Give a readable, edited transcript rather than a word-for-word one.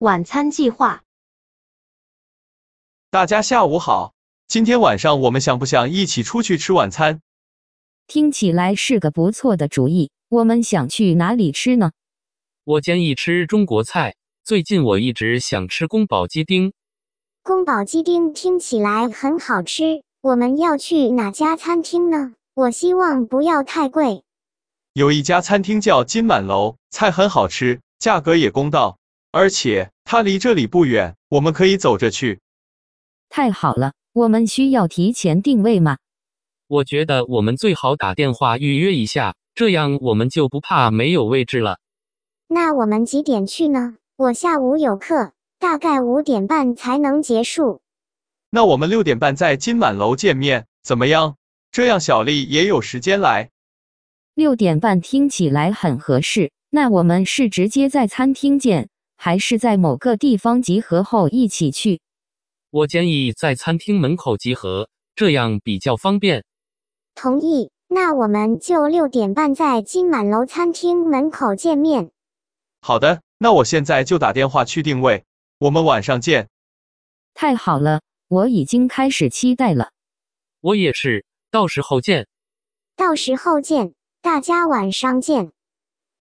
晚餐计划。 大家下午好，今天晚上我们想不想一起出去吃晚餐？ 听起来是个不错的主意，我们想去哪里吃呢？ 我建议吃中国菜，最近我一直想吃宫保鸡丁。 宫保鸡丁听起来很好吃，我们要去哪家餐厅呢？我希望不要太贵。 有一家餐厅叫金满楼，菜很好吃，价格也公道，而且它离这里不远，我们可以走着去。 太好了，我们需要提前定位吗？ 我觉得我们最好打电话预约一下，这样我们就不怕没有位置了。 那我们几点去呢？我下午有课，大概5点半才能结束。 那我们6点半在金满楼见面，怎么样？这样小丽也有时间来。 6点半听起来很合适，那我们是直接在餐厅见，还是在某个地方集合后一起去？ 我建议在餐厅门口集合，这样比较方便。 同意，那我们就6点半在金满楼餐厅门口见面。 好的，那我现在就打电话去定位，我们晚上见。 太好了，我已经开始期待了。 我也是，到时候见。 到时候见，大家晚上见。